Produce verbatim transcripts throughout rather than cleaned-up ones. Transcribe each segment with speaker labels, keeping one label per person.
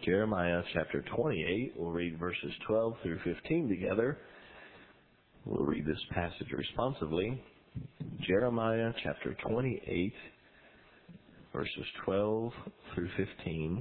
Speaker 1: Jeremiah chapter twenty-eight. We'll read verses twelve through fifteen together. We'll read this passage responsively. Jeremiah chapter twenty-eight, verses twelve through fifteen.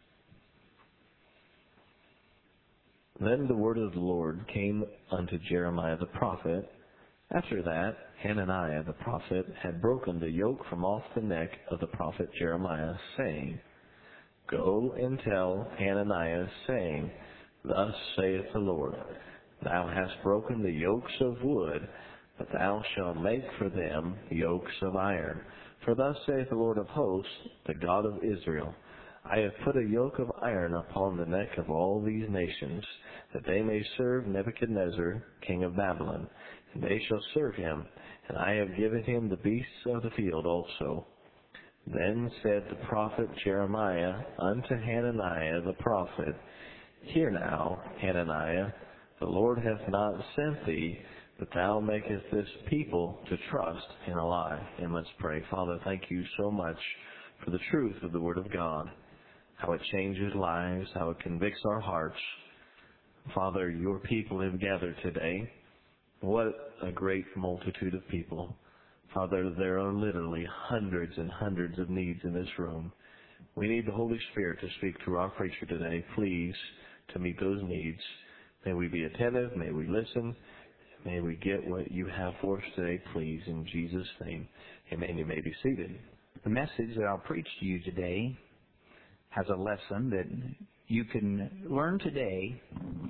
Speaker 1: Then the word of the Lord came unto Jeremiah the prophet. After that, Hananiah the prophet had broken the yoke from off the neck of the prophet Jeremiah, saying, Go and tell Hananiah, saying, Thus saith the Lord, Thou hast broken the yokes of wood, but thou shalt make for them yokes of iron. For thus saith the Lord of hosts, the God of Israel, I have put a yoke of iron upon the neck of all these nations, that they may serve Nebuchadnezzar, king of Babylon, and they shall serve him, and I have given him the beasts of the field also. Then said the prophet Jeremiah unto Hananiah the prophet, Hear now, Hananiah, the Lord hath not sent thee, but thou makest this people to trust in a lie. And let's pray. Father, thank you so much for the truth of the Word of God, how it changes lives, how it convicts our hearts. Father, your people have gathered today. What a great multitude of people. Father, there are literally hundreds and hundreds of needs in this room. We need the Holy Spirit to speak through our preacher today, please, to meet those needs. May we be attentive. May we listen. May we get what you have for us today, please, in Jesus' name. Amen. You may be seated.
Speaker 2: The message that I'll preach to you today has a lesson that you can learn today,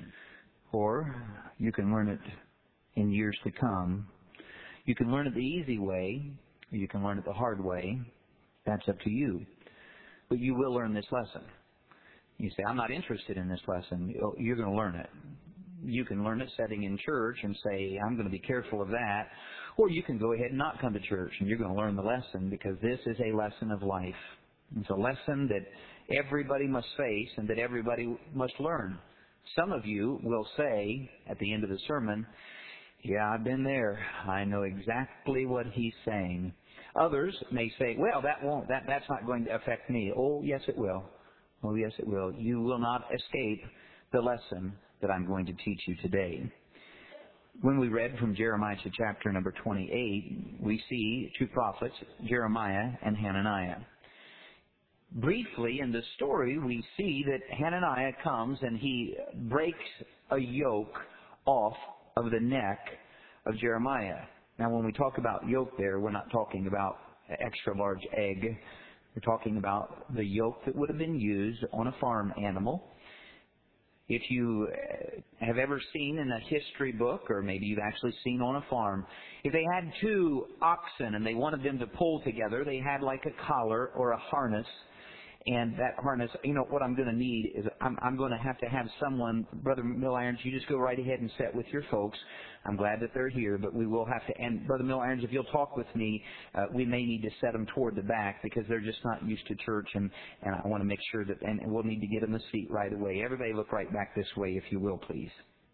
Speaker 2: or you can learn it in years to come. You can learn it the easy way, or you can learn it the hard way. That's up to you. But you will learn this lesson. You say, I'm not interested in this lesson. You're going to learn it. You can learn it sitting in church and say, I'm going to be careful of that. Or you can go ahead and not come to church, and you're going to learn the lesson, because this is a lesson of life. It's a lesson that everybody must face and that everybody must learn. Some of you will say at the end of the sermon, Yeah, I've been there. I know exactly what he's saying. Others may say, well, that won't, that, that's not going to affect me. Oh, yes, it will. Oh, yes, it will. You will not escape the lesson that I'm going to teach you today. When we read from Jeremiah to chapter number twenty-eight, we see two prophets, Jeremiah and Hananiah. Briefly in the story, we see that Hananiah comes and he breaks a yoke off of the neck of Jeremiah. Now, when we talk about yoke there, we're not talking about an extra large egg. We're talking about the yoke that would have been used on a farm animal. If you have ever seen in a history book, or maybe you've actually seen on a farm, if they had two oxen and they wanted them to pull together, they had like a collar or a harness. And that harness, you know, what I'm going to need is I'm, I'm going to have to have someone, Brother Milirons, you just go right ahead and sit with your folks. I'm glad that they're here, but we will have to, and Brother Milirons, if you'll talk with me, uh, we may need to set them toward the back because they're just not used to church, and, and I want to make sure that, and, and we'll need to get them a seat right away. Everybody look right back this way, if you will, please.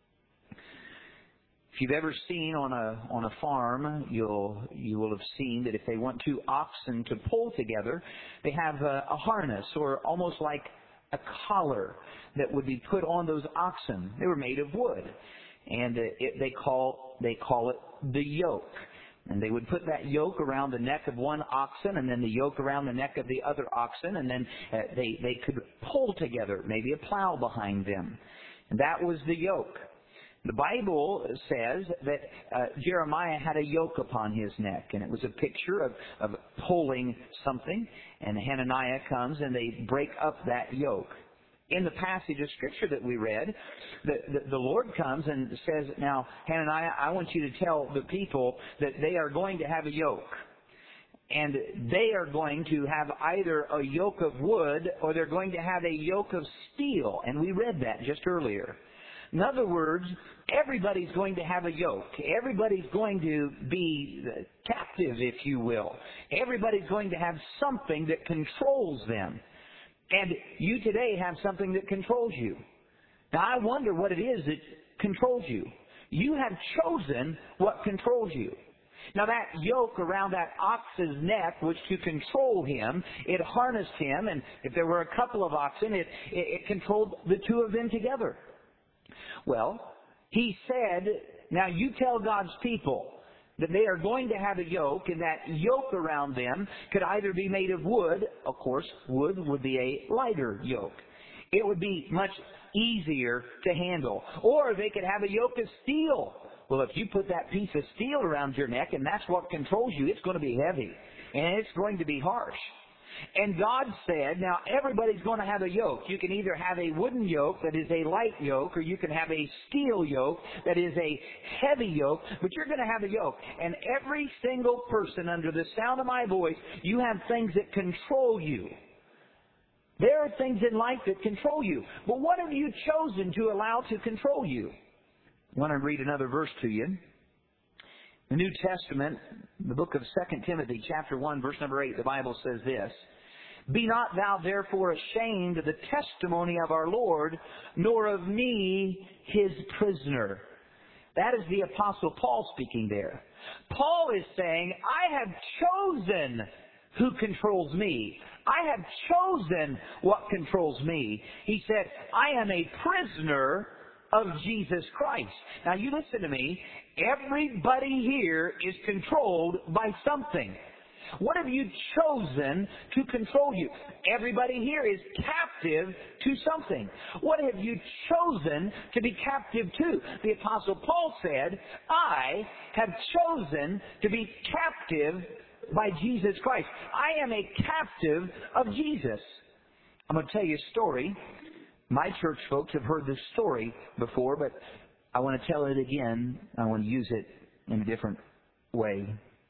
Speaker 2: If you've ever seen on a on a farm, you'll you will have seen that if they want two oxen to pull together, they have a, a harness or almost like a collar that would be put on those oxen. They were made of wood, and it, they call they call it the yoke. And they would put that yoke around the neck of one oxen, and then the yoke around the neck of the other oxen, and then uh, they they could pull together, maybe a plow behind them. And that was the yoke. The Bible says that uh, Jeremiah had a yoke upon his neck, and it was a picture of, of pulling something, and Hananiah comes and they break up that yoke. In the passage of Scripture that we read, the, the, the Lord comes and says, now, Hananiah, I want you to tell the people that they are going to have a yoke. And they are going to have either a yoke of wood or they're going to have a yoke of steel. And we read that just earlier. In other words, everybody's going to have a yoke. Everybody's going to be captive, if you will. Everybody's going to have something that controls them. And you today have something that controls you. Now, I wonder what it is that controls you. You have chosen what controls you. Now that yoke around that ox's neck was to control him. It harnessed him, and if there were a couple of oxen, it, it, it controlled the two of them together. Well, he said, now you tell God's people that they are going to have a yoke, and that yoke around them could either be made of wood. Of course, wood would be a lighter yoke. It would be much easier to handle. Or they could have a yoke of steel. Well, if you put that piece of steel around your neck and that's what controls you, it's going to be heavy. And it's going to be harsh. And God said, now everybody's going to have a yoke. You can either have a wooden yoke that is a light yoke, or you can have a steel yoke that is a heavy yoke, but you're going to have a yoke. And every single person under the sound of my voice, you have things that control you. There are things in life that control you. But what have you chosen to allow to control you? I want to read another verse to you. The New Testament, the book of Second Timothy, chapter one, verse number eight, the Bible says this, "Be not thou therefore ashamed of the testimony of our Lord, nor of me, his prisoner." That is the Apostle Paul speaking there. Paul is saying, I have chosen who controls me. I have chosen what controls me. He said, I am a prisoner of Jesus Christ. Now you listen to me. Everybody here is controlled by something. What have you chosen to control you? Everybody here is captive to something. What have you chosen to be captive to? The Apostle Paul said, I have chosen to be captive by Jesus Christ. I am a captive of Jesus. I'm going to tell you a story. My church folks have heard this story before, but I want to tell it again. I want to use it in a different way.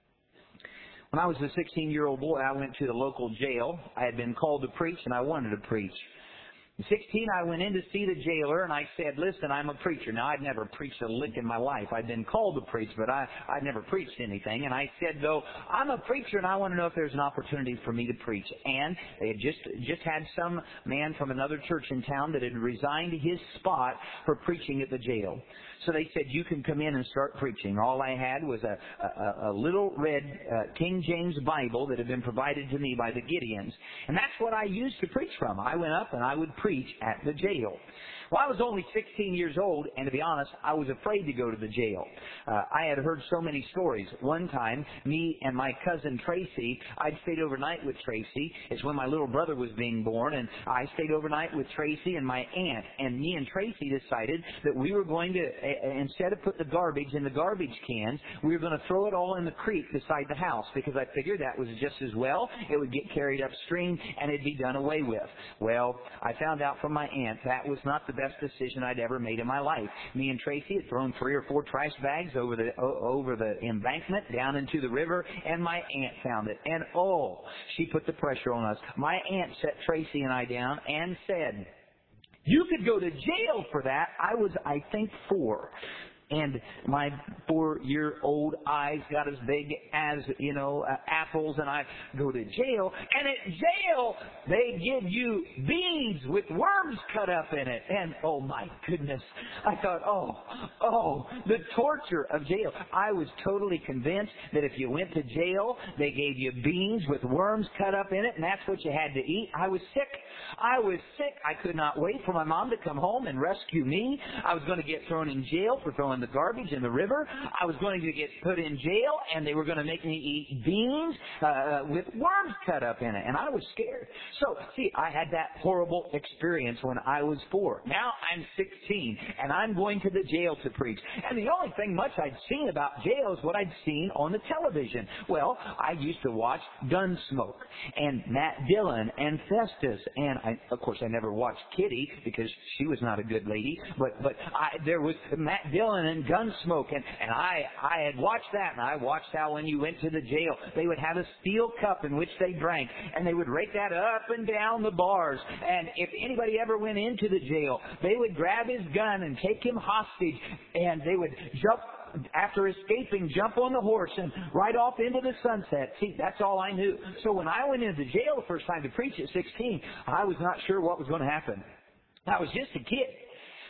Speaker 2: When I was a sixteen-year-old boy, I went to the local jail. I had been called to preach, and I wanted to preach. At sixteen, I went in to see the jailer, and I said, listen, I'm a preacher. Now, I'd never preached a lick in my life. I'd been called to preach, but I, I'd never preached anything. And I said, though, I'm a preacher, and I want to know if there's an opportunity for me to preach. And they had just, just had some man from another church in town that had resigned his spot for preaching at the jail. So they said, you can come in and start preaching. All I had was a, a, a little red uh, King James Bible that had been provided to me by the Gideons. And that's what I used to preach from. I went up and I would preach at the jail. Well, I was only sixteen years old, and to be honest, I was afraid to go to the jail. Uh, I had heard so many stories. One time, me and my cousin Tracy, I'd stayed overnight with Tracy. It's when my little brother was being born, and I stayed overnight with Tracy and my aunt. And me and Tracy decided that we were going to, uh, instead of put the garbage in the garbage cans, we were going to throw it all in the creek beside the house, because I figured that was just as well. It would get carried upstream, and it'd be done away with. Well, I found out from my aunt that was not the best decision I'd ever made in my life. Me and Tracy had thrown three or four trash bags over the o- over the embankment down into the river, and my aunt found it. And oh, she put the pressure on us. My aunt set Tracy and I down and said, you could go to jail for that. I was, I think, four. And my four-year-old eyes got as big as, you know, uh, apples, and I go to jail. And at jail, they give you beans with worms cut up in it. And, oh, my goodness, I thought, oh, oh, the torture of jail. I was totally convinced that if you went to jail, they gave you beans with worms cut up in it, and that's what you had to eat. I was sick. I was sick. I could not wait for my mom to come home and rescue me. I was going to get thrown in jail for throwing the garbage in the river. I was going to get put in jail, and they were going to make me eat beans uh, with worms cut up in it, and I was scared. So, see, I had that horrible experience when I was four. Now I'm sixteen, and I'm going to the jail to preach. And the only thing much I'd seen about jail is what I'd seen on the television. Well, I used to watch Gunsmoke, and Matt Dillon, and Festus, and I, of course I never watched Kitty because she was not a good lady, but but I, there was Matt Dillon and Gunsmoke, and, and I, I had watched that, and I watched how when you went to the jail, they would have a steel cup in which they drank, and they would rake that up and down the bars, and if anybody ever went into the jail, they would grab his gun and take him hostage, and they would jump, after escaping, jump on the horse and ride off into the sunset. See, that's all I knew. So when I went into jail the first time to preach at sixteen, I was not sure what was going to happen. I was just a kid.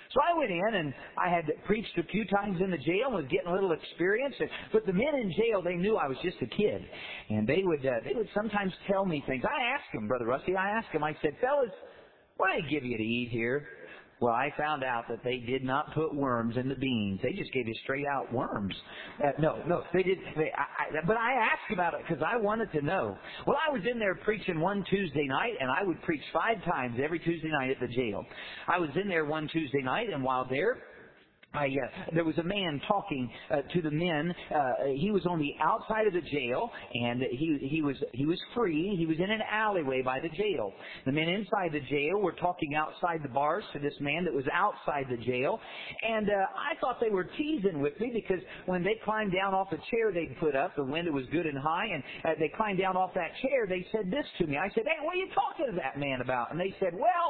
Speaker 2: So I went in, and I had preached a few times in the jail and was getting a little experience. But the men in jail, they knew I was just a kid. And they would uh, they would sometimes tell me things. I asked them, Brother Rusty, I asked them, I said, fellas, what do they give you to eat here? Well, I found out that they did not put worms in the beans. They just gave you straight out worms. Uh, no, no, they did. They, I, I, but I asked about it because I wanted to know. Well, I was in there preaching one Tuesday night, and I would preach five times every Tuesday night at the jail. I was in there one Tuesday night, and while there, I, uh, there was a man talking uh, to the men. Uh, he was on the outside of the jail, and he he was he was free. He was in an alleyway by the jail. The men inside the jail were talking outside the bars to this man that was outside the jail, and uh, I thought they were teasing with me because when they climbed down off the chair they'd put up, the window was good and high, and uh, they climbed down off that chair. They said this to me. I said, "Hey, what are you talking to that man about?" And they said, "Well,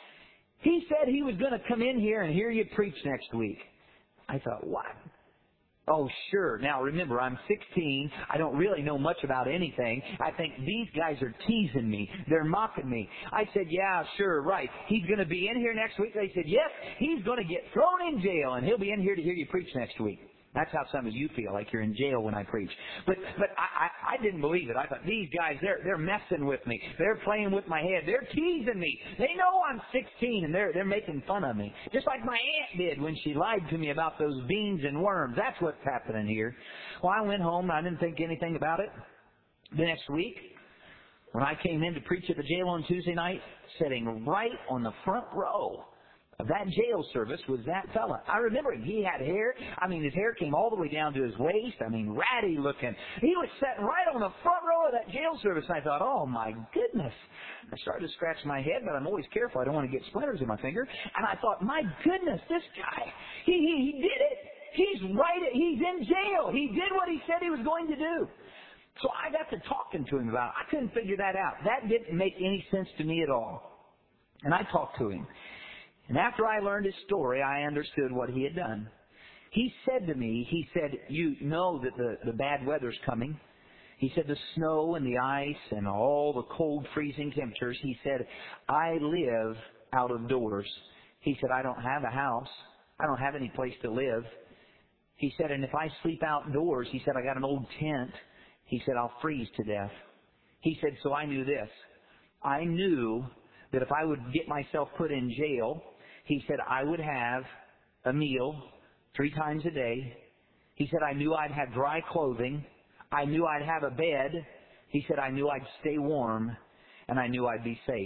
Speaker 2: he said he was going to come in here and hear you preach next week." I thought, what? Oh, sure. Now, remember, I'm sixteen. I don't really know much about anything. I think these guys are teasing me. They're mocking me. I said, yeah, sure, right. He's going to be in here next week. They said, yes, he's going to get thrown in jail, and he'll be in here to hear you preach next week. That's how some of you feel, like you're in jail when I preach. But but I, I, I didn't believe it. I thought, these guys, they're they're messing with me. They're playing with my head. They're teasing me. They know I'm sixteen, and they're they're making fun of me. Just like my aunt did when she lied to me about those beans and worms. That's what's happening here. Well, I went home, and I didn't think anything about it. The next week, when I came in to preach at the jail on Tuesday night, sitting right on the front row of that jail service was that fella. I remember him. He had hair. I mean, his hair came all the way down to his waist. I mean, ratty looking. He was sitting right on the front row of that jail service. And I thought, oh, my goodness. I started to scratch my head, but I'm always careful. I don't want to get splinters in my finger. And I thought, my goodness, this guy, he, he, he did it. He's right. He's in jail. He did what he said he was going to do. So I got to talking to him about it. I couldn't figure that out. That didn't make any sense to me at all. And I talked to him. And after I learned his story, I understood what he had done. He said to me, he said, you know that the, the bad weather's coming. He said the snow and the ice and all the cold freezing temperatures. He said, I live out of doors. He said, I don't have a house. I don't have any place to live. He said, and if I sleep outdoors, he said, I got an old tent. He said, I'll freeze to death. He said, so I knew this. I knew that if I would get myself put in jail, he said, I would have a meal three times a day. He said, I knew I'd have dry clothing. I knew I'd have a bed. He said, I knew I'd stay warm, and I knew I'd be safe.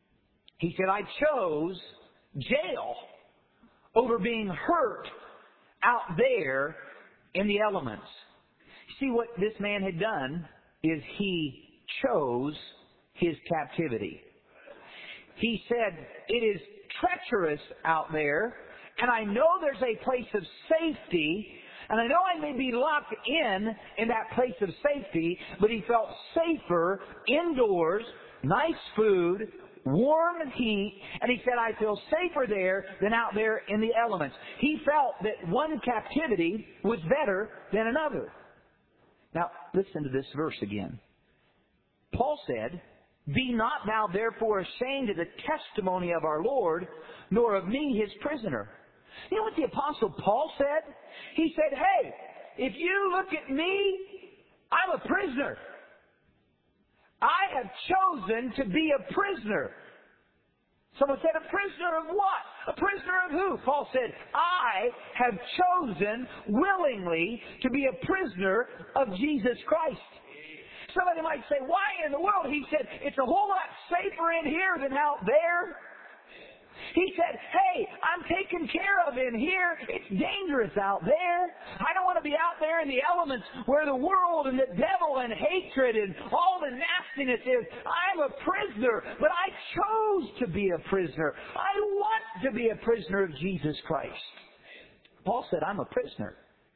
Speaker 2: He said, I chose jail over being hurt out there in the elements. See, what this man had done is he chose his captivity. He said, it is treacherous out there, and I know there's a place of safety, and I know I may be locked in in that place of safety, but he felt safer indoors, nice food, warm heat, and he said, I feel safer there than out there in the elements. He felt that one captivity was better than another. Now, listen to this verse again. Paul said, be not thou therefore ashamed of the testimony of our Lord, nor of me his prisoner. You know what the Apostle Paul said? He said, hey, if you look at me, I'm a prisoner. I have chosen to be a prisoner. Someone said, a prisoner of what? A prisoner of who? Paul said, I have chosen willingly to be a prisoner of Jesus Christ. Somebody might say, why in the world? He said, it's a whole lot safer in here than out there. He said, hey, I'm taken care of in here. It's dangerous out there. I don't want to be out there in the elements where the world and the devil and hatred and all the nastiness is. I'm a prisoner, but I chose to be a prisoner. I want to be a prisoner of Jesus Christ. Paul said, I'm a prisoner.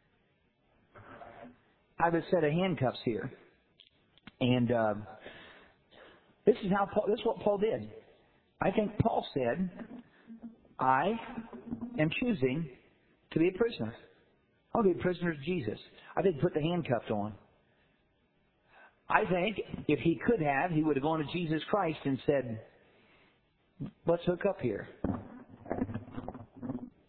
Speaker 2: I have a set of handcuffs here. And uh, this is how Paul, this is what Paul did. I think Paul said, I am choosing to be a prisoner. I'll be a prisoner of Jesus. I think put the handcuffs on. I think if he could have, he would have gone to Jesus Christ and said, let's hook up here.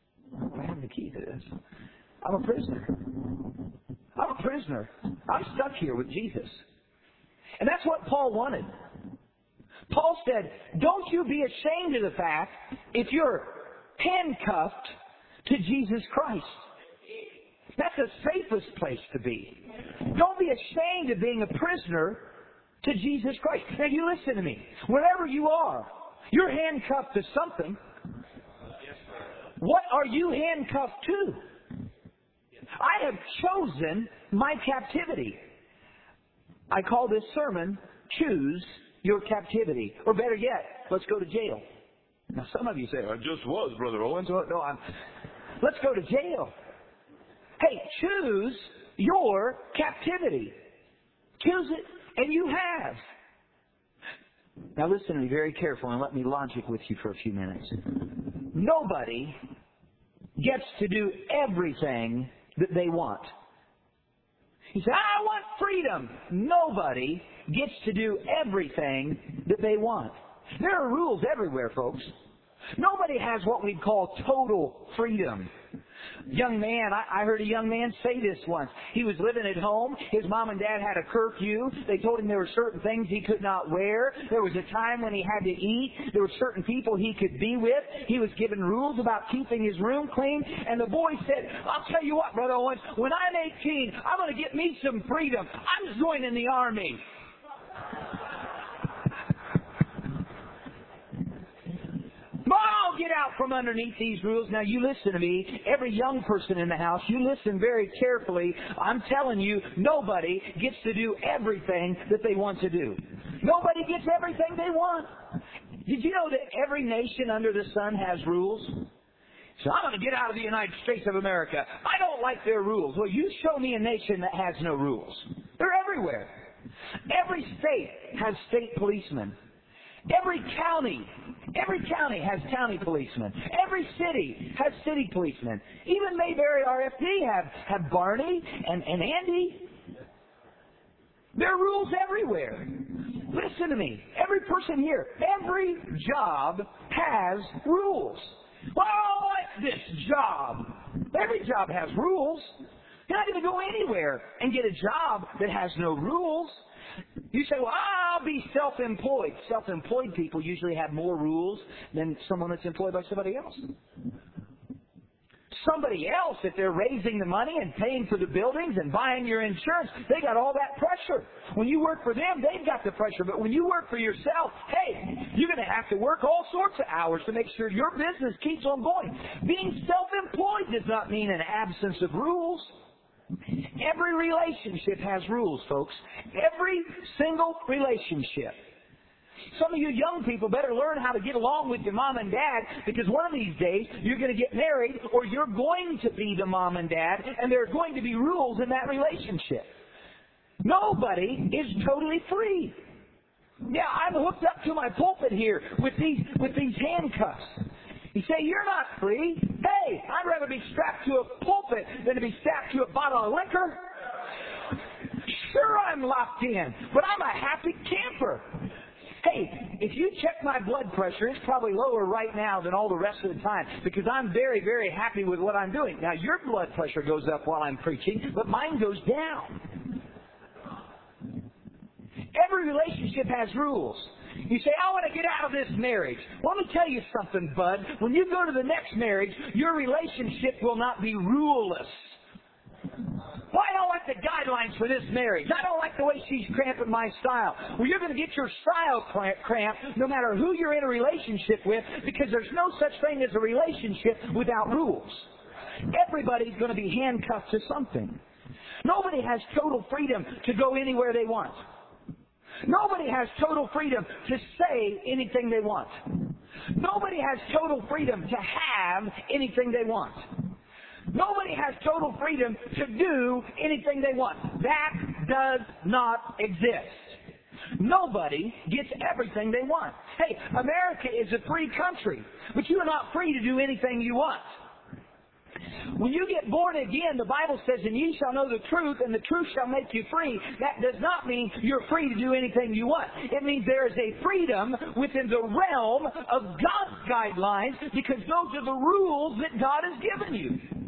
Speaker 2: the key to this. I'm a prisoner. I'm a prisoner. I'm stuck here with Jesus. And that's what Paul wanted. Paul said, don't you be ashamed of the fact if you're handcuffed to Jesus Christ. That's the safest place to be. Don't be ashamed of being a prisoner to Jesus Christ. Now you listen to me. Wherever you are, you're handcuffed to something. What are you handcuffed to? I have chosen my captivity. I call this sermon, Choose Your Captivity. Or better yet, let's go to jail. Now some of you say, I just was, Brother Owens. Well, no, I'm... Let's go to jail. Hey, choose your captivity. Choose it, and you have. Now listen to me very carefully and let me logic with you for a few minutes. Nobody gets to do everything that they want. You say, I want freedom. Nobody gets to do everything that they want. There are rules everywhere, folks. Nobody has what we'd call total freedom. Young man, I, I heard a young man say this once. He was living at home. His mom and dad had a curfew. They told him there were certain things he could not wear. There was a time when he had to eat. There were certain people he could be with. He was given rules about keeping his room clean. And the boy said, I'll tell you what, Brother Owens, when I'm eighteen, I'm going to get me some freedom. I'm joining the army. I'll get out from underneath these rules. Now you listen to me. Every young person in the house, you listen very carefully. I'm telling you, nobody gets to do everything that they want to do. Nobody gets everything they want. Did you know that every nation under the sun has rules? So I'm going to get out of the United States of America. I don't like their rules. Well, you show me a nation that has no rules. They're everywhere. Every state has state policemen. Every county, every county has county policemen. Every city has city policemen. Even Mayberry R F D have, have Barney and, and Andy. There are rules everywhere. Listen to me. Every person here, every job has rules. Well, I like this job. Every job has rules. You're not going to go anywhere and get a job that has no rules. You say, well, I'll be self-employed. Self-employed people usually have more rules than someone that's employed by somebody else. Somebody else, if they're raising the money and paying for the buildings and buying your insurance, they got all that pressure. When you work for them, they've got the pressure. But when you work for yourself, hey, you're going to have to work all sorts of hours to make sure your business keeps on going. Being self-employed does not mean an absence of rules. Every relationship has rules, folks. Every single relationship. Some of you young people better learn how to get along with your mom and dad, because one of these days you're going to get married or you're going to be the mom and dad, and there are going to be rules in that relationship. Nobody is totally free. Yeah, I'm hooked up to my pulpit here with these with these handcuffs. You say, you're not free. Hey, I'd rather be strapped to a pulpit than to be strapped to a bottle of liquor. Sure, I'm locked in, but I'm a happy camper. Hey, if you check my blood pressure, it's probably lower right now than all the rest of the time, because I'm very, very happy with what I'm doing. Now, your blood pressure goes up while I'm preaching, but mine goes down. Every relationship has rules. You say, I want to get out of this marriage. Well, let me tell you something, bud. When you go to the next marriage, your relationship will not be ruleless. Well, I don't like the guidelines for this marriage. I don't like the way she's cramping my style. Well, you're going to get your style cramped no matter who you're in a relationship with, because there's no such thing as a relationship without rules. Everybody's going to be handcuffed to something. Nobody has total freedom to go anywhere they want. Nobody has total freedom to say anything they want. Nobody has total freedom to have anything they want. Nobody has total freedom to do anything they want. That does not exist. Nobody gets everything they want. Hey, America is a free country, but you are not free to do anything you want. When you get born again, the Bible says, and ye shall know the truth, and the truth shall make you free. That does not mean you're free to do anything you want. It means there is a freedom within the realm of God's guidelines, because those are the rules that God has given you.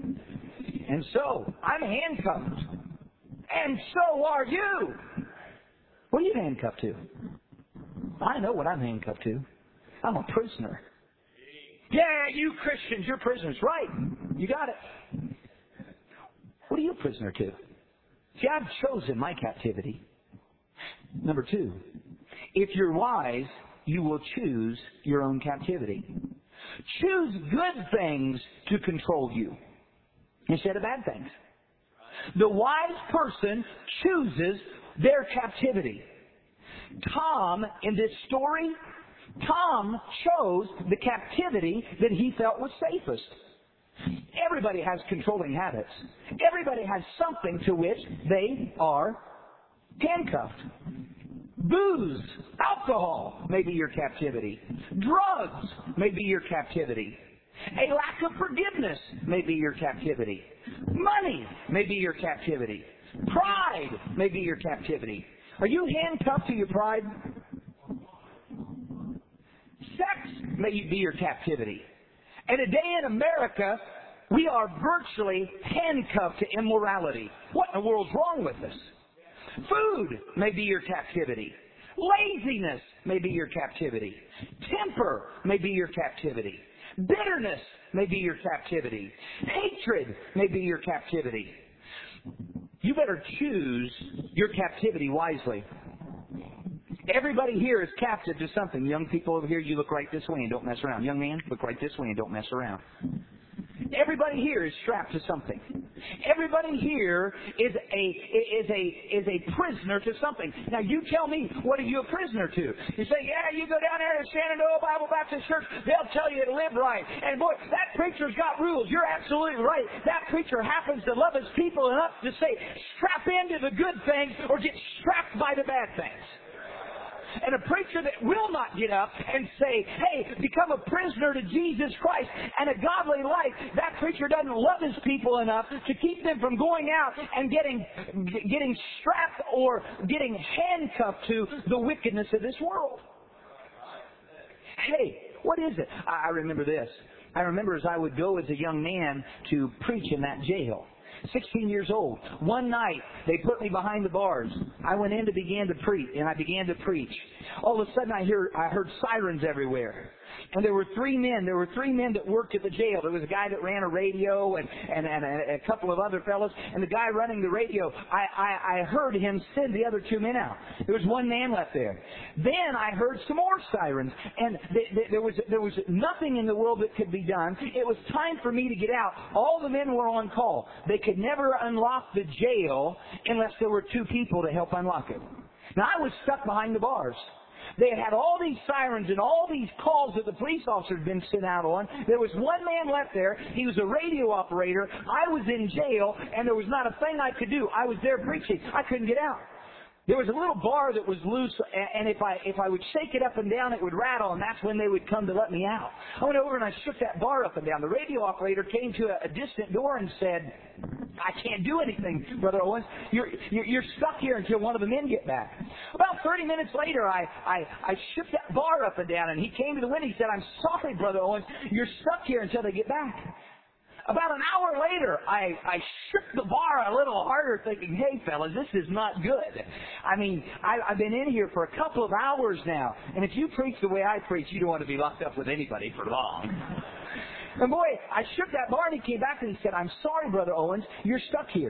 Speaker 2: And so, I'm handcuffed. And so are you. What are you handcuffed to? I know what I'm handcuffed to. I'm a prisoner. Yeah, you Christians, you're prisoners. Right. You got it. What are you a prisoner to? See, I've chosen my captivity. Number two, if you're wise, you will choose your own captivity. Choose good things to control you instead of bad things. The wise person chooses their captivity. Tom, in this story, Tom chose the captivity that he felt was safest. Everybody has controlling habits. Everybody has something to which they are handcuffed. Booze, alcohol may be your captivity. Drugs may be your captivity. A lack of forgiveness may be your captivity. Money may be your captivity. Pride may be your captivity. Are you handcuffed to your pride? Sex may be your captivity. And today in America, we are virtually handcuffed to immorality. What in the world's wrong with us? Food may be your captivity. Laziness may be your captivity. Temper may be your captivity. Bitterness may be your captivity. Hatred may be your captivity. You better choose your captivity wisely. Everybody here is captive to something. Young people over here, you look right this way and don't mess around. Young man, look right this way and don't mess around. Everybody here is strapped to something. Everybody here is a is a is a prisoner to something. Now you tell me, what are you a prisoner to? You say, yeah, you go down there to Shenandoah Bible Baptist Church, they'll tell you to live right. And boy, that preacher's got rules. You're absolutely right. That preacher happens to love his people enough to say, strap into the good things or get strapped by the bad things. And a preacher that will not get up and say, hey, become a prisoner to Jesus Christ and a godly life, that preacher doesn't love his people enough to keep them from going out and getting getting strapped or getting handcuffed to the wickedness of this world. Hey, what is it? I remember this. I remember as I would go as a young man to preach in that jail. sixteen years old. One night, they put me behind the bars. I went in to begin to preach, and I began to preach. All of a sudden, I hear I heard sirens everywhere. And there were three men. There were three men that worked at the jail. There was a guy that ran a radio and, and, and a, a couple of other fellows. And the guy running the radio, I, I, I heard him send the other two men out. There was one man left there. Then I heard some more sirens. And th- th- there was there was nothing in the world that could be done. It was time for me to get out. All the men were on call. They could never unlock the jail unless there were two people to help unlock it. Now, I was stuck behind the bars. They had had all these sirens and all these calls that the police officer had been sent out on. There was one man left there. He was a radio operator. I was in jail, and there was not a thing I could do. I was there preaching. I couldn't get out. There was a little bar that was loose, and if I if I would shake it up and down, it would rattle, and that's when they would come to let me out. I went over and I shook that bar up and down. The radio operator came to a, a distant door and said, I can't do anything, Brother Owens. You're, you're, you're stuck here until one of the men get back. About thirty minutes later, I, I, I shook that bar up and down, and he came to the window. He said, I'm sorry, Brother Owens. You're stuck here until they get back. About an hour later, I, I shook the bar a little harder thinking, hey, fellas, this is not good. I mean, I, I've been in here for a couple of hours now, and if you preach the way I preach, you don't want to be locked up with anybody for long. And boy, I shook that bar, and he came back and he said, I'm sorry, Brother Owens, you're stuck here.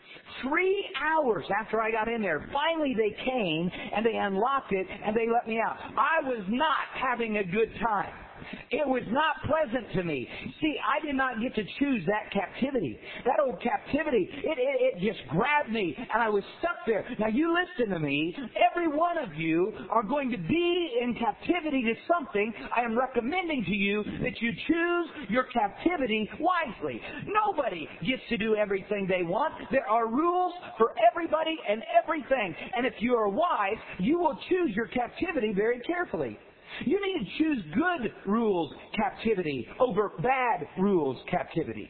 Speaker 2: Three hours after I got in there, finally they came, and they unlocked it, and they let me out. I was not having a good time. It was not pleasant to me. See, I did not get to choose that captivity. That old captivity, it, it, it just grabbed me, and I was stuck there. Now, you listen to me. Every one of you are going to be in captivity to something. I am recommending to you that you choose your captivity wisely. Nobody gets to do everything they want. There are rules for everybody and everything. And if you are wise, you will choose your captivity very carefully. You need to choose good rules captivity over bad rules captivity.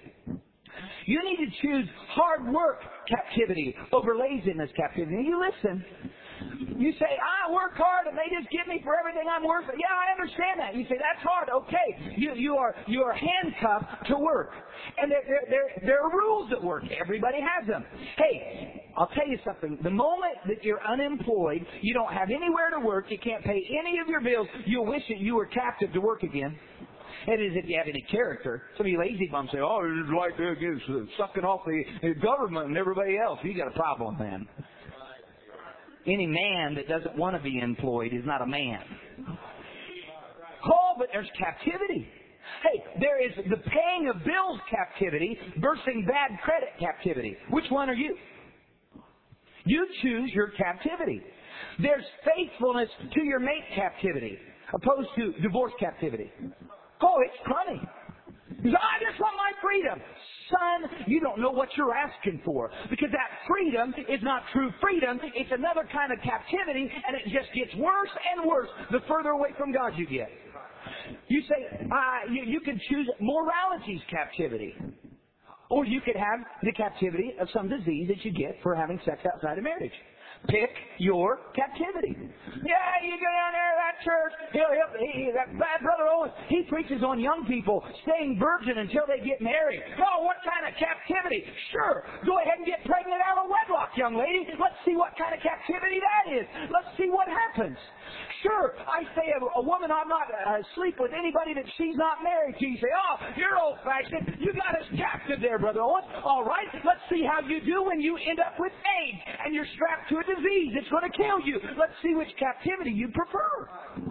Speaker 2: You need to choose hard work captivity over laziness captivity. Now you listen. You say, I work hard and they just give me for everything I'm worth. Yeah, I understand that. You say, that's hard. Okay. You, you are, you are handcuffed to work. And there, there, there, there are rules at work. Everybody has them. Hey, I'll tell you something. The moment that you're unemployed, you don't have anywhere to work, you can't pay any of your bills, you'll wish that you were captive to work again. It is if you have any character. Some of you lazy bums say, oh, it's like they're sucking off the government and everybody else. You got a problem, man. Any man that doesn't want to be employed is not a man. Oh, but there's captivity. Hey, there is the paying of bills captivity versus bad credit captivity. Which one are you? You choose your captivity. There's faithfulness to your mate captivity opposed to divorce captivity. Oh, it's crummy. I just want my freedom. Son, you don't know what you're asking for. Because that freedom is not true freedom. It's another kind of captivity, and it just gets worse and worse the further away from God you get. You say, uh, you, you can choose morality's captivity. Or you could have the captivity of some disease that you get for having sex outside of marriage. Pick your captivity. Yeah, you go down there to that church. He'll, he'll, he, that bad brother Owen, he preaches on young people staying virgin until they get married. Oh, what kind of captivity? Sure, go ahead and get pregnant out of wedlock, young lady. Let's see what kind of captivity that is. Let's see what happens. Sure, I say a, a woman I'm not uh, sleep with anybody that she's not married to. You say, oh, you're old-fashioned. You got us captive there, Brother Owen. All right, let's see how you do when you end up with AIDS and you're strapped to a disease. It's going to kill you. Let's see which captivity you prefer.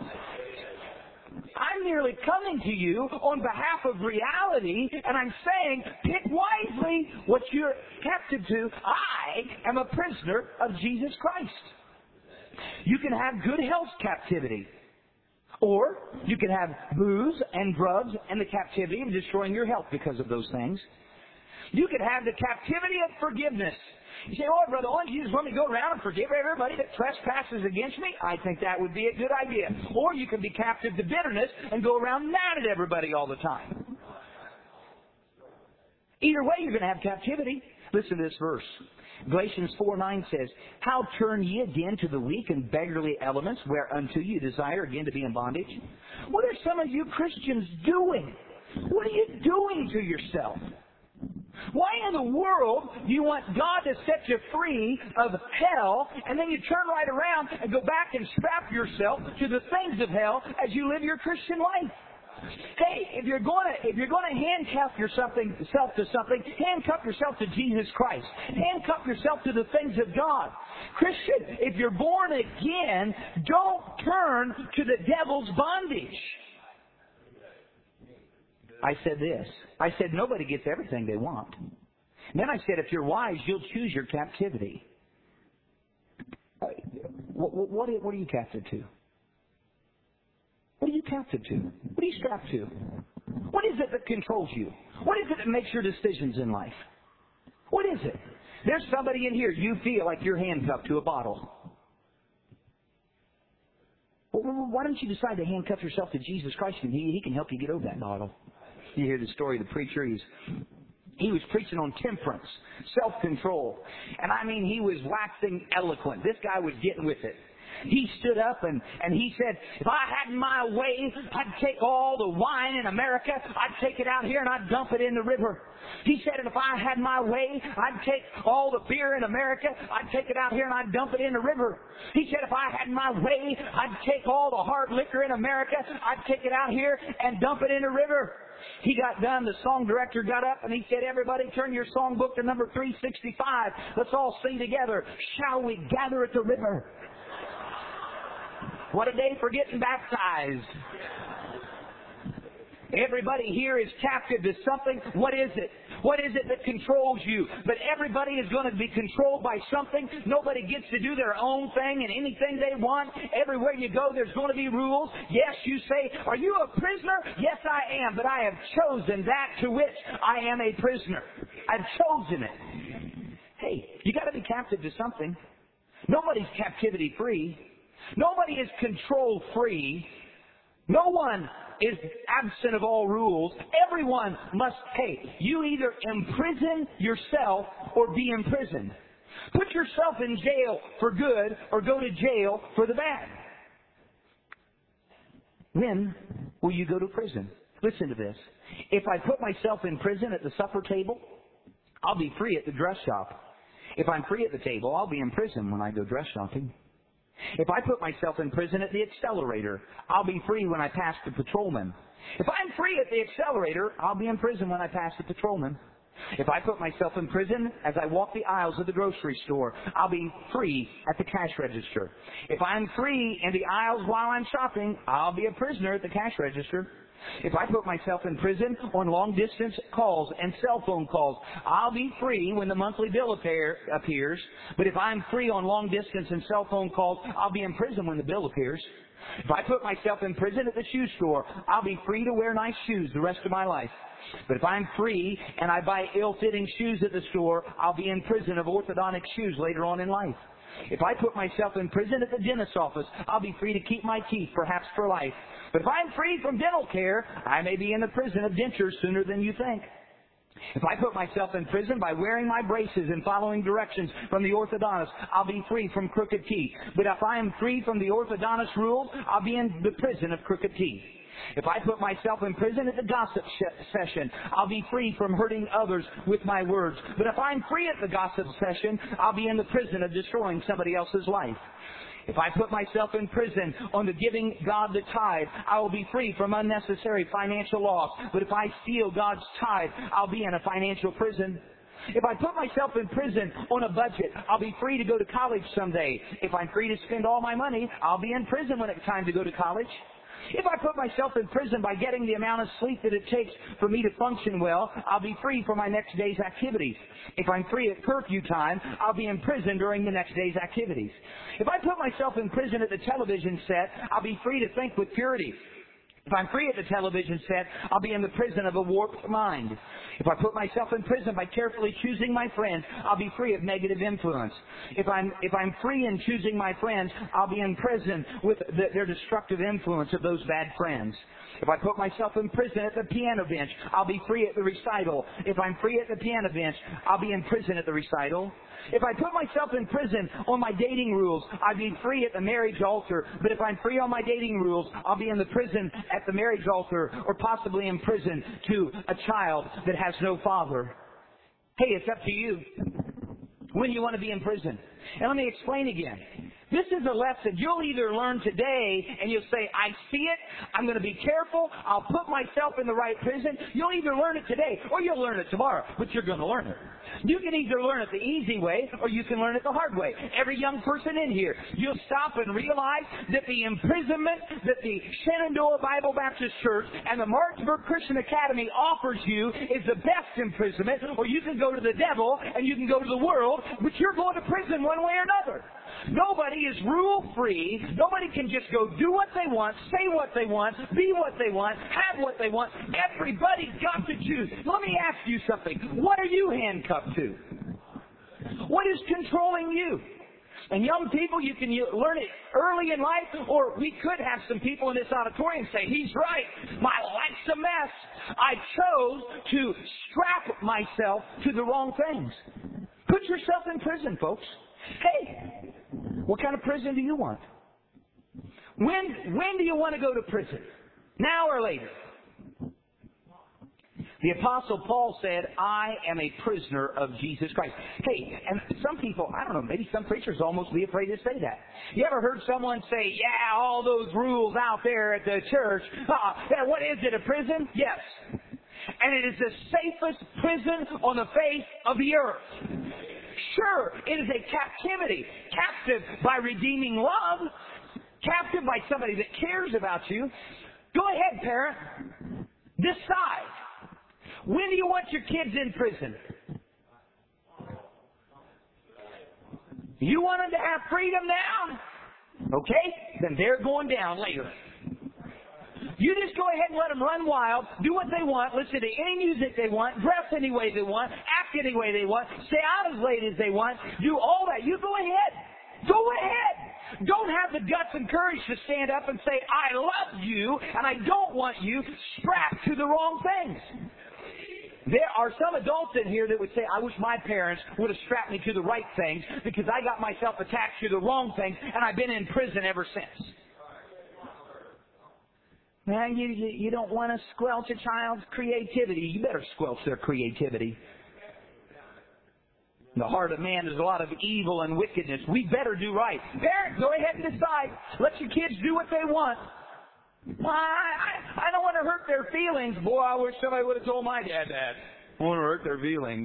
Speaker 2: I'm merely coming to you on behalf of reality, and I'm saying, pick wisely what you're captive to. I am a prisoner of Jesus Christ. You can have good health captivity. Or you can have booze and drugs and the captivity of destroying your health because of those things. You could have the captivity of forgiveness. You say, oh, Brother Owen, you just want me to go around and forgive everybody that trespasses against me? I think that would be a good idea. Or you can be captive to bitterness and go around mad at everybody all the time. Either way, you're going to have captivity. Listen to this verse. Galatians four nine says, how turn ye again to the weak and beggarly elements, whereunto you desire again to be in bondage? What are some of you Christians doing? What are you doing to yourself? Why in the world do you want God to set you free of hell, and then you turn right around and go back and strap yourself to the things of hell as you live your Christian life? Hey, if you're going to if you're going to handcuff yourself to something, handcuff yourself to Jesus Christ. Handcuff yourself to the things of God. Christian, if you're born again, don't turn to the devil's bondage. I said this. I said nobody gets everything they want. And then I said if you're wise, you'll choose your captivity. What, what, what are you captive to? What are you captive to? What are you strapped to? What is it that controls you? What is it that makes your decisions in life? What is it? There's somebody in here, you feel like you're handcuffed to a bottle. Well, why don't you decide to handcuff yourself to Jesus Christ and He, he can help you get over that bottle? You hear the story of the preacher. He's He was preaching on temperance, self-control. And I mean, he was waxing eloquent. This guy was getting with it. He stood up and, and he said, if I had my way, I'd take all the wine in America, I'd take it out here and I'd dump it in the river. He said, if I had my way, I'd take all the beer in America, I'd take it out here and I'd dump it in the river. He said, if I had my way, I'd take all the hard liquor in America, I'd take it out here and dump it in the river. He got done, the song director got up and he said, everybody turn your songbook to number three sixty-five. Let's all sing together, shall we gather at the river? What a day for getting baptized. Everybody here is captive to something. What is it? What is it that controls you? But everybody is going to be controlled by something. Nobody gets to do their own thing and anything they want. Everywhere you go, there's going to be rules. Yes, you say, are you a prisoner? Yes, I am. But I have chosen that to which I am a prisoner. I've chosen it. Hey, you got to be captive to something. Nobody's captivity free. Nobody is control free. No one is absent of all rules. Everyone must, hey, you either imprison yourself or be imprisoned. Put yourself in jail for good or go to jail for the bad. When will you go to prison? Listen to this. If I put myself in prison at the supper table, I'll be free at the dress shop. If I'm free at the table, I'll be in prison when I go dress shopping. If I put myself in prison at the accelerator, I'll be free when I pass the patrolman. If I'm free at the accelerator, I'll be in prison when I pass the patrolman. If I put myself in prison as I walk the aisles of the grocery store, I'll be free at the cash register. If I'm free in the aisles while I'm shopping, I'll be a prisoner at the cash register. If I put myself in prison on long-distance calls and cell phone calls, I'll be free when the monthly bill appear, appears. But if I'm free on long-distance and cell phone calls, I'll be in prison when the bill appears. If I put myself in prison at the shoe store, I'll be free to wear nice shoes the rest of my life. But if I'm free and I buy ill-fitting shoes at the store, I'll be in prison of orthodontic shoes later on in life. If I put myself in prison at the dentist's office, I'll be free to keep my teeth, perhaps for life. But if I'm free from dental care, I may be in the prison of dentures sooner than you think. If I put myself in prison by wearing my braces and following directions from the orthodontist, I'll be free from crooked teeth. But if I am free from the orthodontist rules, I'll be in the prison of crooked teeth. If I put myself in prison at the gossip sh- session, I'll be free from hurting others with my words. But if I'm free at the gossip session, I'll be in the prison of destroying somebody else's life. If I put myself in prison on the giving God the tithe, I will be free from unnecessary financial loss. But if I steal God's tithe, I'll be in a financial prison. If I put myself in prison on a budget, I'll be free to go to college someday. If I'm free to spend all my money, I'll be in prison when it's time to go to college. If I put myself in prison by getting the amount of sleep that it takes for me to function well, I'll be free for my next day's activities. If I'm free at curfew time, I'll be in prison during the next day's activities. If I put myself in prison at the television set, I'll be free to think with purity. If I'm free at the television set, I'll be in the prison of a warped mind. If I put myself in prison by carefully choosing my friends, I'll be free of negative influence. If I'm, if I'm free in choosing my friends, I'll be in prison with the, their destructive influence of those bad friends. If I put myself in prison at the piano bench, I'll be free at the recital. If I'm free at the piano bench, I'll be in prison at the recital. If I put myself in prison on my dating rules, I'll be free at the marriage altar. But if I'm free on my dating rules, I'll be in the prison at the marriage altar, or possibly in prison to a child that has no father. Hey, it's up to you when you want to be in prison. And let me explain again. This is a lesson you'll either learn today and you'll say, I see it, I'm going to be careful, I'll put myself in the right prison. You'll either learn it today or you'll learn it tomorrow, but you're going to learn it. You can either learn it the easy way or you can learn it the hard way. Every young person in here, you'll stop and realize that the imprisonment that the Shenandoah Bible Baptist Church and the Martinsburg Christian Academy offers you is the best imprisonment, or you can go to the devil and you can go to the world, but you're going to prison one way or another. Nobody is rule-free. Nobody can just go do what they want, say what they want, be what they want, have what they want. Everybody's got to choose. Let me ask you something. What are you handcuffed to? What is controlling you? And young people, you can learn it early in life, or we could have some people in this auditorium say, he's right, my life's a mess. I chose to strap myself to the wrong things. Put yourself in prison, folks. Hey, what kind of prison do you want? When, when do you want to go to prison? Now or later? The Apostle Paul said, I am a prisoner of Jesus Christ. Hey, and some people, I don't know, maybe some preachers almost be afraid to say that. You ever heard someone say, yeah, all those rules out there at the church, uh, yeah, what is it, a prison? Yes. And it is the safest prison on the face of the earth. Sure, it is a captivity. Captive by redeeming love. Captive by somebody that cares about you. Go ahead, parent. Decide. When do you want your kids in prison? You want them to have freedom now? Okay, then they're going down later. You just go ahead and let them run wild, do what they want, listen to any music they want, dress any way they want, act any way they want, stay out as late as they want, do all that. You go ahead. Go ahead. Don't have the guts and courage to stand up and say, I love you and I don't want you strapped to the wrong things. There are some adults in here that would say, I wish my parents would have strapped me to the right things because I got myself attached to the wrong things and I've been in prison ever since. Man, you, you, you don't want to squelch a child's creativity. You better squelch their creativity. In the heart of man there's a lot of evil and wickedness. We better do right. Parents, go ahead and decide. Let your kids do what they want. Well, I, I, I don't want to hurt their feelings. Boy, I wish somebody would have told my dad that. I want to hurt their feelings.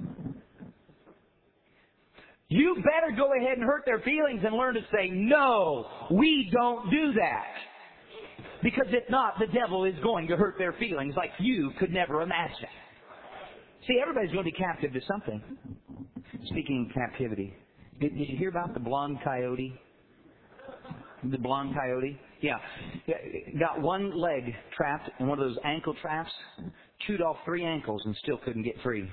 Speaker 2: You better go ahead and hurt their feelings and learn to say, no, we don't do that. Because if not, the devil is going to hurt their feelings like you could never imagine. See, everybody's going to be captive to something. Speaking of captivity, did, did you hear about the blonde coyote? The blonde coyote? Yeah. Got one leg trapped in one of those ankle traps, chewed off three ankles and still couldn't get free.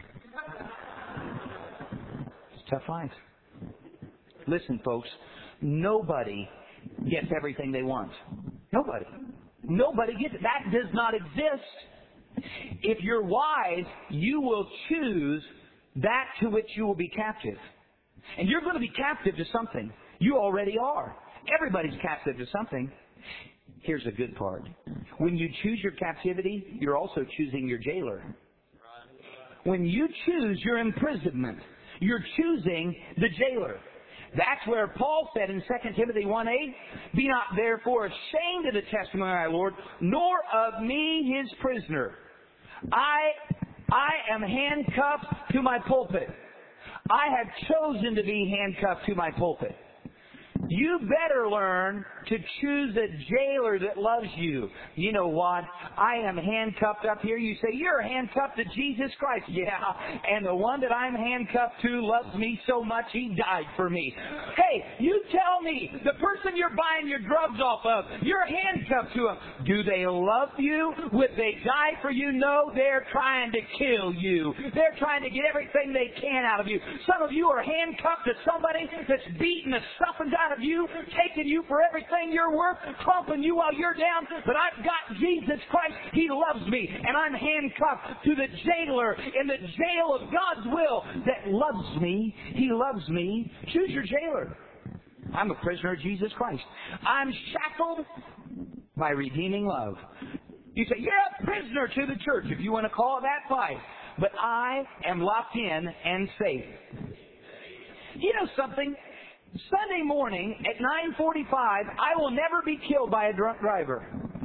Speaker 2: It's a tough life. Listen, folks, nobody gets everything they want. Nobody. Nobody gets it. That does not exist. If you're wise, you will choose that to which you will be captive. And you're going to be captive to something. You already are. Everybody's captive to something. Here's the good part. When you choose your captivity, you're also choosing your jailer. When you choose your imprisonment, you're choosing the jailer. That's where Paul said in Second Timothy one eight, be not therefore ashamed of the testimony of our Lord, nor of me his prisoner. I, I am handcuffed to my pulpit. I have chosen to be handcuffed to my pulpit. You better learn to choose a jailer that loves you. You know what? I am handcuffed up here. You say, you're handcuffed to Jesus Christ. Yeah, and the one that I'm handcuffed to loves me so much, he died for me. Hey, you tell me, the person you're buying your drugs off of, you're handcuffed to him. Do they love you? Would they die for you? No, they're trying to kill you. They're trying to get everything they can out of you. Some of you are handcuffed to somebody that's beating the stuffing out of you, taking you for everything you're worth, trumping you while you're down. But I've got Jesus Christ. He loves me. And I'm handcuffed to the jailer in the jail of God's will that loves me. He loves me. Choose your jailer. I'm a prisoner of Jesus Christ. I'm shackled by redeeming love. You say, you're a prisoner to the church. If you want to call it that, fine. But I am locked in and safe. You know something? Sunday morning at nine forty-five, I will never be killed by a drunk driver.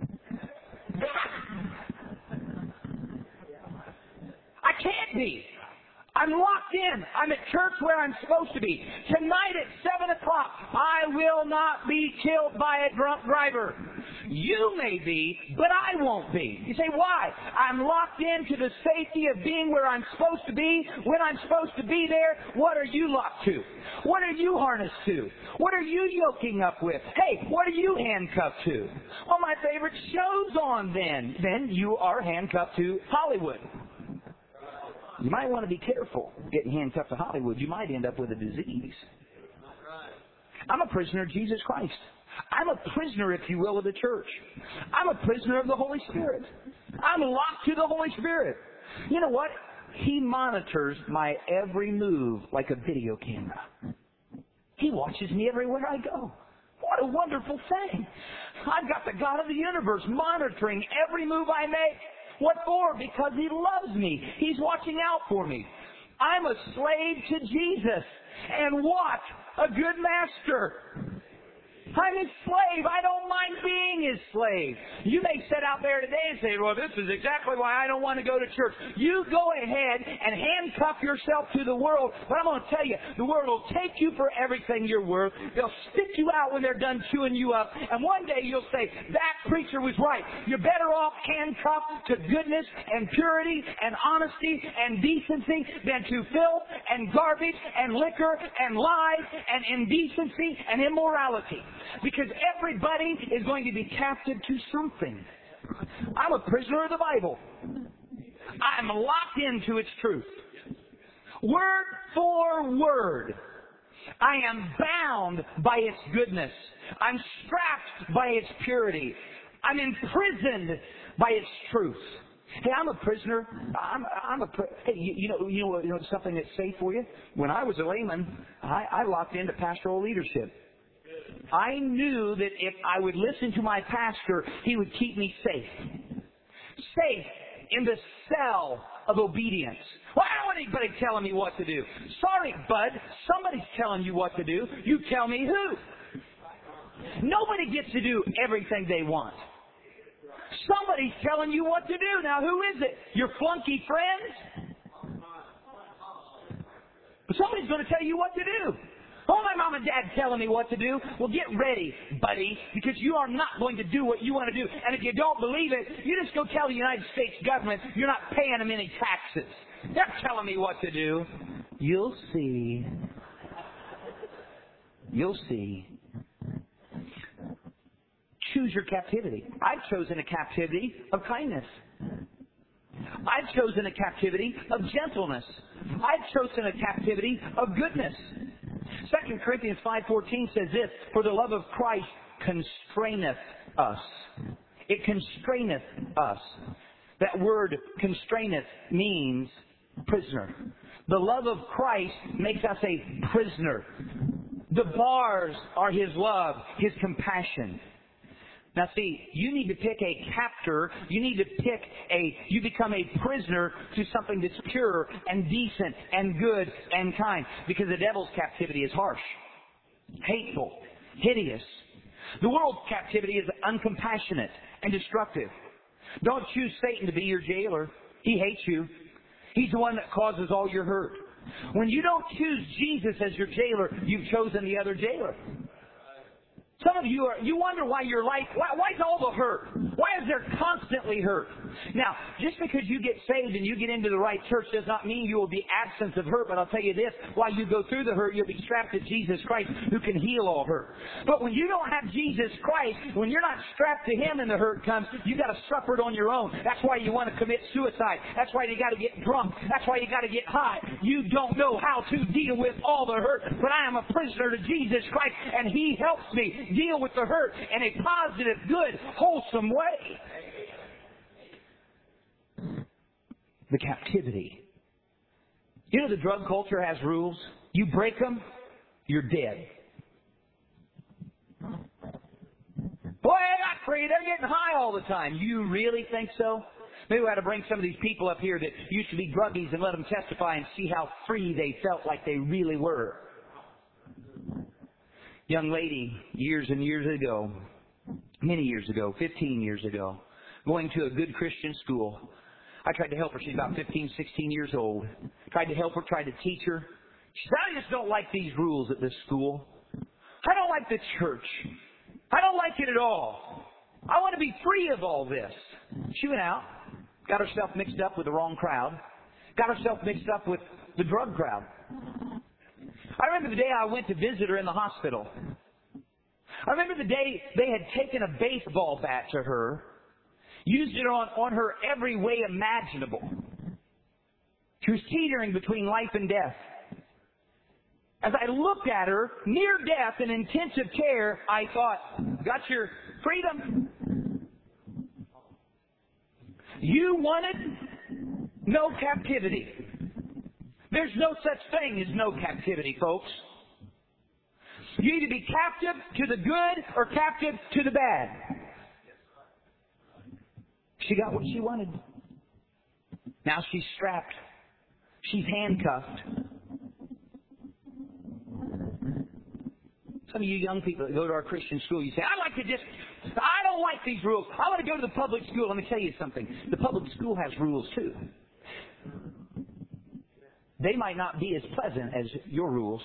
Speaker 2: I can't be. I'm locked in. I'm at church where I'm supposed to be. Tonight at seven o'clock, I will not be killed by a drunk driver. You may be, but I won't be. You say, why? I'm locked into the safety of being where I'm supposed to be. When I'm supposed to be there, what are you locked to? What are you harnessed to? What are you yoking up with? Hey, what are you handcuffed to? Well, my favorite show's on then. Then you are handcuffed to Hollywood. You might want to be careful getting handcuffed to Hollywood. You might end up with a disease. I'm a prisoner of Jesus Christ. I'm a prisoner, if you will, of the church. I'm a prisoner of the Holy Spirit. I'm locked to the Holy Spirit. You know what? He monitors my every move like a video camera. He watches me everywhere I go. What a wonderful thing. I've got the God of the universe monitoring every move I make. What for? Because He loves me. He's watching out for me. I'm a slave to Jesus. And what a good master. I'm His slave. I don't mind being His slave. You may sit out there today and say, well, this is exactly why I don't want to go to church. You go ahead and handcuff yourself to the world. But I'm going to tell you, the world will take you for everything you're worth. They'll spit you out when they're done chewing you up. And one day you'll say, that preacher was right. You're better off handcuffed to goodness and purity and honesty and decency than to filth and garbage and liquor and lies and indecency and immorality. Because everybody is going to be captive to something. I'm a prisoner of the Bible. I'm locked into its truth. Word for word. I am bound by its goodness. I'm strapped by its purity. I'm imprisoned by its truth. Hey, I'm a prisoner. I'm, I'm a. Pri- hey, you, you know, you know, you know something that's safe for you. When I was a layman, I, I locked into pastoral leadership. I knew that if I would listen to my pastor, he would keep me safe. Safe in the cell of obedience. Well, I don't want anybody telling me what to do. Sorry, bud. Somebody's telling you what to do. You tell me who. Nobody gets to do everything they want. Somebody's telling you what to do. Now, who is it? Your flunky friends? But somebody's going to tell you what to do. Oh, my mom and dad telling me what to do. Well, get ready, buddy, because you are not going to do what you want to do. And if you don't believe it, you just go tell the United States government you're not paying them any taxes. They're telling me what to do. You'll see. You'll see. Choose your captivity. I've chosen a captivity of kindness. I've chosen a captivity of gentleness. I've chosen a captivity of goodness. Second Corinthians five fourteen says this, for the love of Christ constraineth us. It constraineth us. That word constraineth means prisoner. The love of Christ makes us a prisoner. The bars are His love, His compassion. Now see, you need to pick a captor, you need to pick a, you become a prisoner to something that's pure and decent and good and kind. Because the devil's captivity is harsh, hateful, hideous. The world's captivity is uncompassionate and destructive. Don't choose Satan to be your jailer. He hates you. He's the one that causes all your hurt. When you don't choose Jesus as your jailer, you've chosen the other jailer. Some of you are, you wonder why your life, why, why is all the hurt? Why is there constantly hurt? Now, just because you get saved and you get into the right church does not mean you will be absent of hurt, but I'll tell you this, while you go through the hurt, you'll be strapped to Jesus Christ who can heal all hurt. But when you don't have Jesus Christ, when you're not strapped to Him and the hurt comes, you got to suffer it on your own. That's why you want to commit suicide. That's why you got to get drunk. That's why you got to get high. You don't know how to deal with all the hurt, but I am a prisoner to Jesus Christ, and He helps me deal with the hurt in a positive, good, wholesome way. The captivity. You know the drug culture has rules. You break them, you're dead. Boy, I got free. They're getting high all the time. You really think so? Maybe we ought to bring some of these people up here that used to be druggies and let them testify and see how free they felt like they really were. Young lady, years and years ago, many years ago, fifteen years ago, going to a good Christian school. I tried to help her. She's about fifteen, sixteen years old. Tried to help her, tried to teach her. She said, I just don't like these rules at this school. I don't like the church. I don't like it at all. I want to be free of all this. She went out, got herself mixed up with the wrong crowd, got herself mixed up with the drug crowd. I remember the day I went to visit her in the hospital. I remember the day they had taken a baseball bat to her, used it on, on her every way imaginable. She was teetering between life and death. As I looked at her, near death in intensive care, I thought, got your freedom? You wanted no captivity. There's no such thing as no captivity, folks. You either be captive to the good or captive to the bad. She got what she wanted. Now she's strapped. She's handcuffed. Some of you young people that go to our Christian school, you say, I'd like to just, I don't like these rules. I want to go to the public school. Let me tell you something. The public school has rules too. They might not be as pleasant as your rules.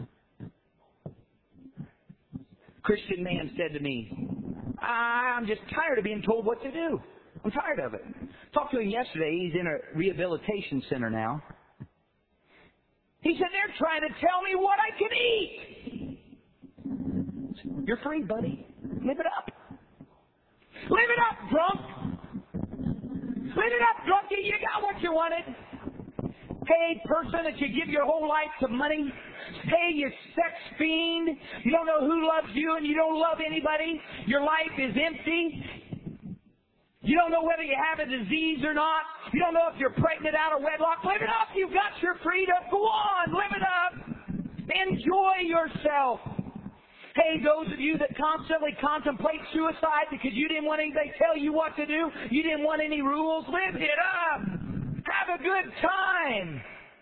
Speaker 2: Christian man said to me, I'm just tired of being told what to do. I'm tired of it. Talked to him yesterday. He's in a rehabilitation center now. He said, they're trying to tell me what I can eat. You're free, buddy. Live it up. Live it up, drunk. Live it up, drunkie. You got what you wanted. Hey, person that you give your whole life to money. Hey, you sex fiend. You don't know who loves you and you don't love anybody. Your life is empty. You don't know whether you have a disease or not. You don't know if you're pregnant out of wedlock. Live it up. You've got your freedom. Go on. Live it up. Enjoy yourself. Hey, those of you that constantly contemplate suicide because you didn't want anybody to tell you what to do, you didn't want any rules, live it up. Have a good time.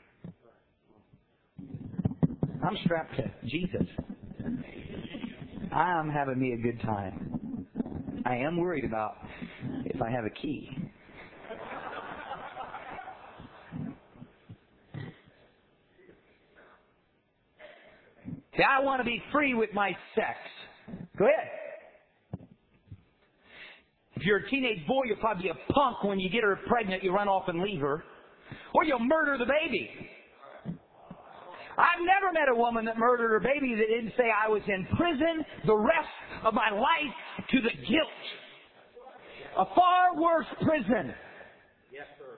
Speaker 2: I'm strapped to Jesus. I'm having me a good time. I am worried about if I have a key. See, I want to be free with my sex. Go ahead. If you're a teenage boy, you'll probably be a punk when you get her pregnant, you run off and leave her. Or you'll murder the baby. I've never met a woman that murdered her baby that didn't say I was in prison the rest of my life to the guilt. A far worse prison.
Speaker 3: Yes, sir.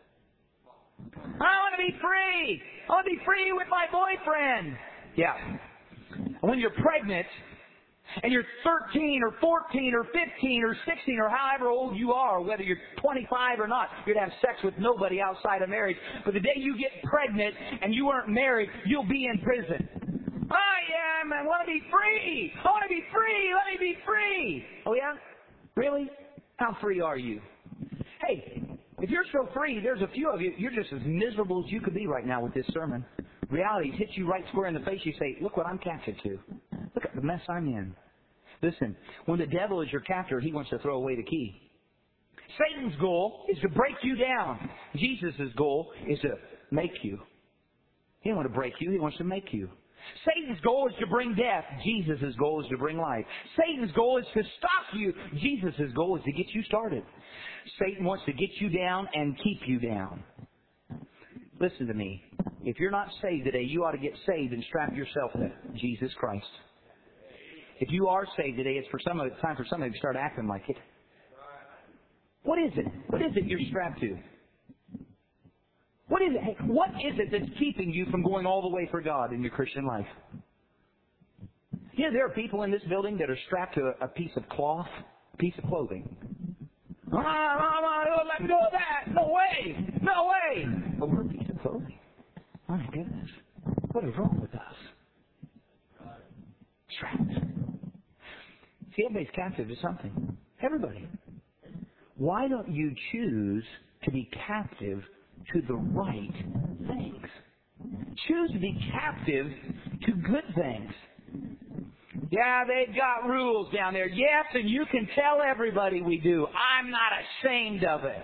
Speaker 2: I want to be free. I want to be free with my boyfriend. Yeah. When you're pregnant and you're thirteen or fourteen or fifteen or sixteen or however old you are, whether you're twenty-five or not, you're going to have sex with nobody outside of marriage. But the day you get pregnant and you weren't married, you'll be in prison. I am. I want to be free. I want to be free. Let me be free. Oh, yeah? Really? How free are you? Hey, if you're so free, there's a few of you, you're just as miserable as you could be right now with this sermon. Reality hits you right square in the face. You say, look what I'm captive to. Look at the mess I'm in. Listen, when the devil is your captor, he wants to throw away the key. Satan's goal is to break you down. Jesus' goal is to make you. He doesn't want to break you. He wants to make you. Satan's goal is to bring death. Jesus' goal is to bring life. Satan's goal is to stop you. Jesus' goal is to get you started. Satan wants to get you down and keep you down. Listen to me. If you're not saved today, you ought to get saved and strap yourself to Jesus Christ. If you are saved today, it's for some of it's time for somebody to start acting like it. What is it? What is it you're strapped to? What is it? Hey, what is it that's keeping you from going all the way for God in your Christian life? You know, there are people in this building that are strapped to a, a piece of cloth, a piece of clothing. Ah, ah, ah, let me go of that. No way. No way. But we're a piece of clothing. My goodness. What is wrong with us? Strapped. See, everybody's captive to something. Everybody. Why don't you choose to be captive to the right things? Choose to be captive to good things. Yeah, they've got rules down there. Yes, and you can tell everybody we do. I'm not ashamed of it.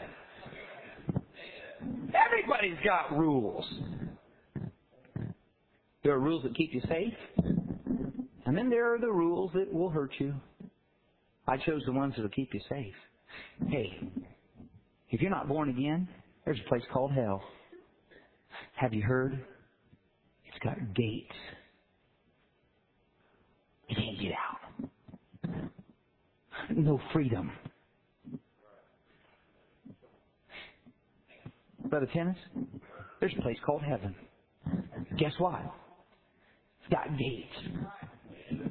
Speaker 2: Everybody's got rules. There are rules that keep you safe, and then there are the rules that will hurt you. I chose the ones that will keep you safe. Hey, if you're not born again, there's a place called hell. Have you heard? It's got gates. You can't get out. No freedom. Brother Tennis, there's a place called heaven. Guess what? It's got gates.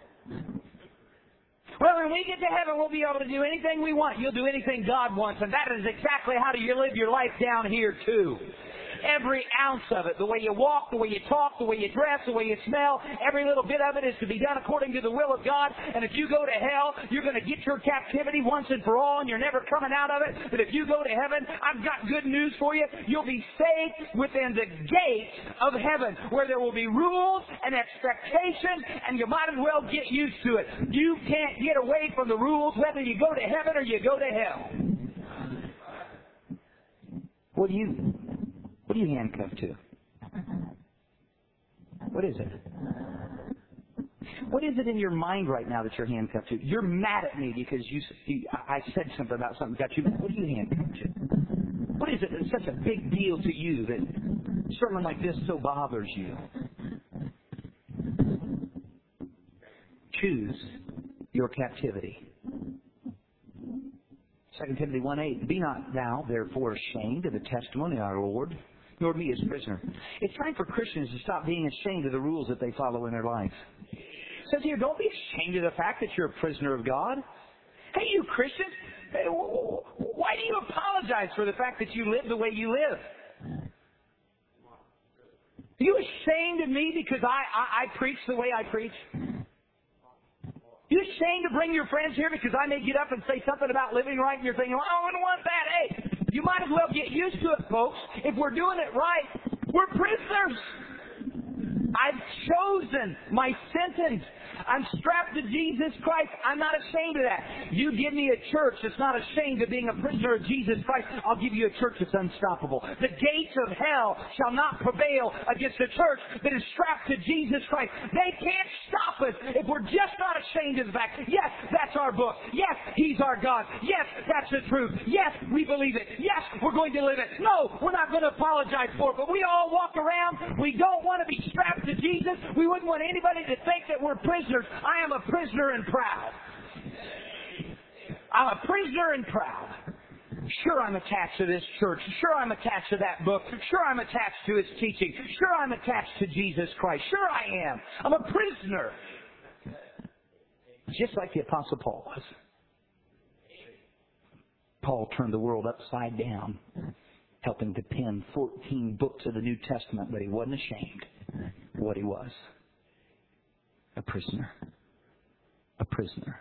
Speaker 2: Well, when we get to heaven, we'll be able to do anything we want. You'll do anything God wants, and that is exactly how do you live your life down here, too. Every ounce of it, the way you walk, the way you talk, the way you dress, the way you smell, every little bit of it is to be done according to the will of God. And if you go to hell, you're going to get your captivity once and for all, and you're never coming out of it. But if you go to heaven, I've got good news for you. You'll be saved within the gates of heaven, where there will be rules and expectations, and you might as well get used to it. You can't get away from the rules whether you go to heaven or you go to hell. What do you... What are you handcuffed to? What is it? What is it in your mind right now that you're handcuffed to? You're mad at me because you, you I said something about something that got you. What are you handcuffed to? What is it that's such a big deal to you that a sermon like this so bothers you? Choose your captivity. Second Timothy one eight. Be not thou therefore ashamed of the testimony of our Lord, nor me as prisoner. It's time for Christians to stop being ashamed of the rules that they follow in their life. It says here, don't be ashamed of the fact that you're a prisoner of God. Hey, you Christians, Why do you apologize for the fact that you live the way you live? Are you ashamed of me because I, I, I preach the way I preach? You ashamed to bring your friends here because I may get up and say something about living right and you're thinking, well, I wouldn't want that. Hey, you might as well get used to it, folks. If we're doing it right, we're prisoners. I've chosen my sentence. I'm strapped to Jesus Christ. I'm not ashamed of that. You give me a church that's not ashamed of being a prisoner of Jesus Christ, I'll give you a church that's unstoppable. The gates of hell shall not prevail against a church that is strapped to Jesus Christ. They can't stop us if we're just not ashamed of the fact, yes, that's our book. Yes, He's our God. Yes, that's the truth. Yes, we believe it. Yes, we're going to live it. No, we're not going to apologize for it. But we all walk around. We don't want to be strapped to Jesus. We wouldn't want anybody to think that we're prisoners. I am a prisoner and proud. I'm a prisoner and proud. Sure, I'm attached to this church. Sure, I'm attached to that book. Sure, I'm attached to its teaching. Sure, I'm attached to Jesus Christ. Sure, I am. I'm a prisoner. Just like the Apostle Paul was. Paul turned the world upside down, helping to pen fourteen books of the New Testament, but he wasn't ashamed of what he was. A prisoner. A prisoner.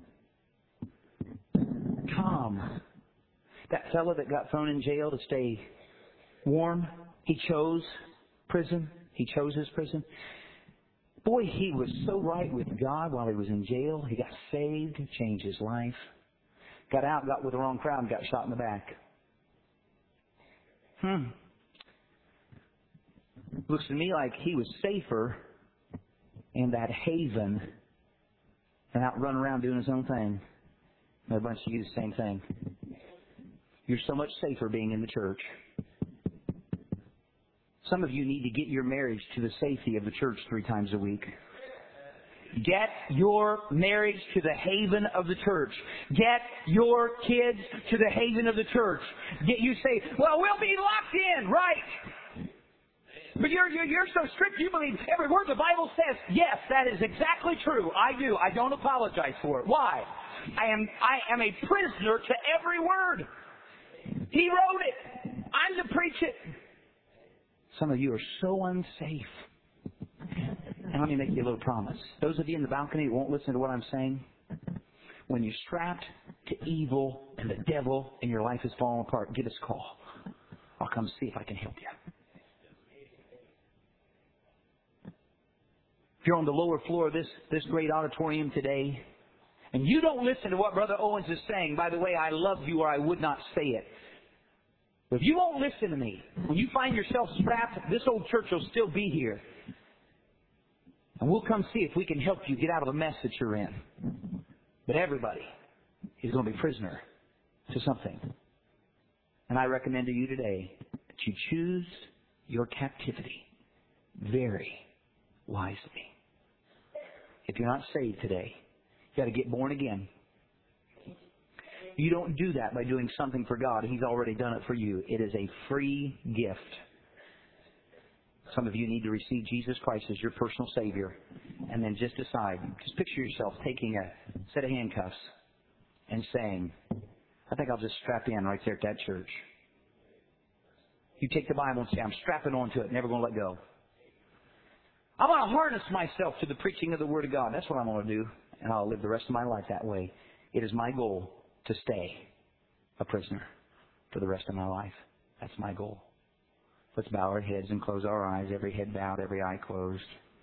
Speaker 2: Calm. That fellow that got thrown in jail to stay warm, he chose prison. He chose his prison. Boy, he was so right with God while he was in jail. He got saved, changed his life. Got out, got with the wrong crowd, and got shot in the back. Hmm. Looks to me like he was safer in that haven and out running around doing his own thing. And a bunch of you the same thing. You're so much safer being in the church. Some of you need to get your marriage to the safety of the church three times a week. Get your marriage to the haven of the church. Get your kids to the haven of the church. Get, you say, well, we'll be locked in, right? But you're, you're, you're so strict, you believe every word the Bible says. Yes, that is exactly true. I do. I don't apologize for it. Why? I am, I am a prisoner to every word. He wrote it. I'm to preach it. Some of you are so unsafe. And let me make you a little promise. Those of you in the balcony who won't listen to what I'm saying, when you're strapped to evil and the devil and your life is falling apart, give us a call. I'll come see if I can help you. If you're on the lower floor of this, this great auditorium today, and you don't listen to what Brother Owens is saying, by the way, I love you or I would not say it. But if you won't listen to me, when you find yourself strapped, this old church will still be here. And we'll come see if we can help you get out of the mess that you're in. But everybody is going to be prisoner to something. And I recommend to you today that you choose your captivity very wisely. If you're not saved today, you've got to get born again. You don't do that by doing something for God. He's already done it for you. It is a free gift. Some of you need to receive Jesus Christ as your personal Savior. And then just decide, just picture yourself taking a set of handcuffs and saying, I think I'll just strap in right there at that church. You take the Bible and say, I'm strapping onto it, never going to let go. I'm going to harness myself to the preaching of the Word of God. That's what I'm going to do. And I'll live the rest of my life that way. It is my goal to stay a prisoner for the rest of my life. That's my goal. Let's bow our heads and close our eyes, every head bowed, every eye closed.